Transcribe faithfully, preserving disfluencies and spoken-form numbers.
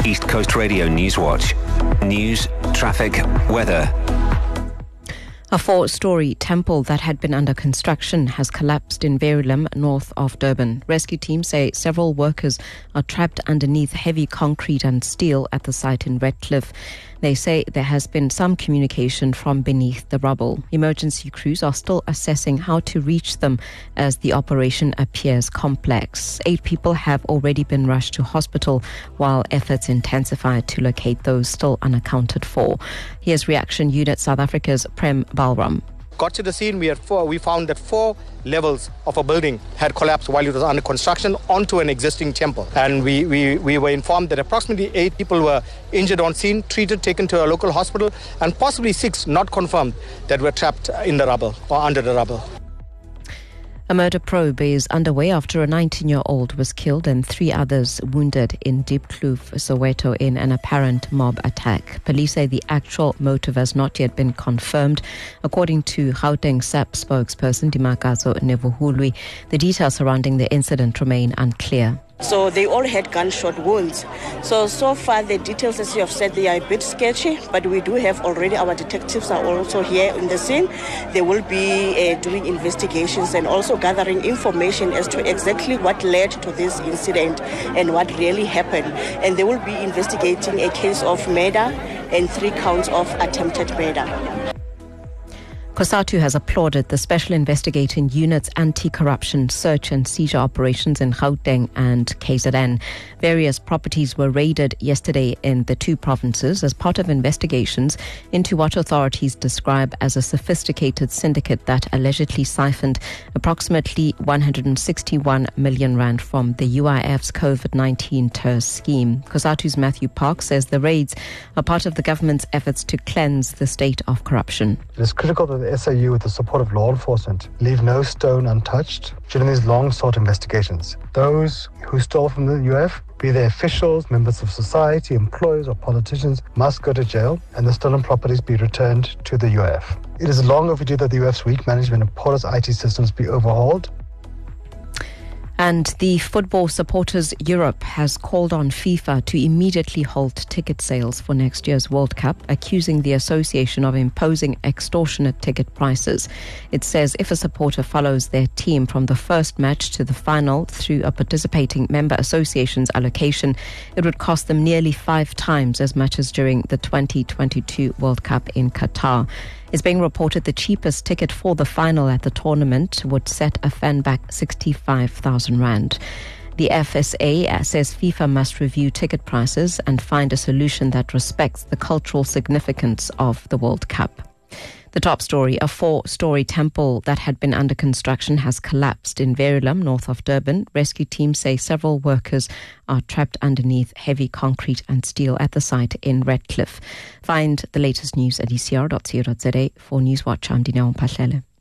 East Coast Radio Newswatch. News, traffic, weather. A four-storey temple that had been under construction has collapsed in Verulam, north of Durban. Rescue teams say several workers are trapped underneath heavy concrete and steel at the site in Redcliffe. They say there has been some communication from beneath the rubble. Emergency crews are still assessing how to reach them as the operation appears complex. Eight people have already been rushed to hospital while efforts intensify to locate those still unaccounted for. Here's Reaction Unit South Africa's Prem Balram. Got to the scene, we had four, we found that four levels of a building had collapsed while it was under construction onto an existing temple. And we, we, we were informed that approximately eight people were injured on scene, treated, taken to a local hospital, and possibly six, not confirmed, that were trapped in the rubble or under the rubble. A murder probe is underway after a nineteen-year-old was killed and three others wounded in Diepkloof, Soweto, in an apparent mob attack. Police say the actual motive has not yet been confirmed. According to Gauteng S A P spokesperson Dimakazo Nevuhulwi, the details surrounding the incident remain unclear. So they all had gunshot wounds. So, so far the details, as you have said, they are a bit sketchy, but we do have already, our detectives are also here in the scene. They will be uh, doing investigations and also gathering information as to exactly what led to this incident and what really happened. And they will be investigating a case of murder and three counts of attempted murder. COSATU has applauded the Special Investigating Unit's anti-corruption search and seizure operations in Gauteng and K Z N. Various properties were raided yesterday in the two provinces as part of investigations into what authorities describe as a sophisticated syndicate that allegedly siphoned approximately one hundred sixty-one million rand from the U I F's COVID nineteen T E R S scheme. COSATU's Matthew Park says the raids are part of the government's efforts to cleanse the state of corruption. It is critical that the S A U, with the support of law enforcement, leave no stone untouched during these long-sought investigations. Those who stole from the U F, be they officials, members of society, employees or politicians, must go to jail and the stolen properties be returned to the U F. It is long overdue that the U F's weak management and porous I T systems be overhauled. And the Football Supporters Europe has called on FIFA to immediately halt ticket sales for next year's World Cup, accusing the association of imposing extortionate ticket prices. It says if a supporter follows their team from the first match to the final through a participating member association's allocation, it would cost them nearly five times as much as during the twenty twenty-two World Cup in Qatar. It's being reported the cheapest ticket for the final at the tournament would set a fan back sixty-five thousand rand. The F S A says FIFA must review ticket prices and find a solution that respects the cultural significance of the World Cup. The top story, a four-storey temple that had been under construction has collapsed in Verulam, north of Durban. Rescue teams say several workers are trapped underneath heavy concrete and steel at the site in Redcliffe. Find the latest news at e c r dot co dot za. For Newswatch, I'm Dineo Mpahlele.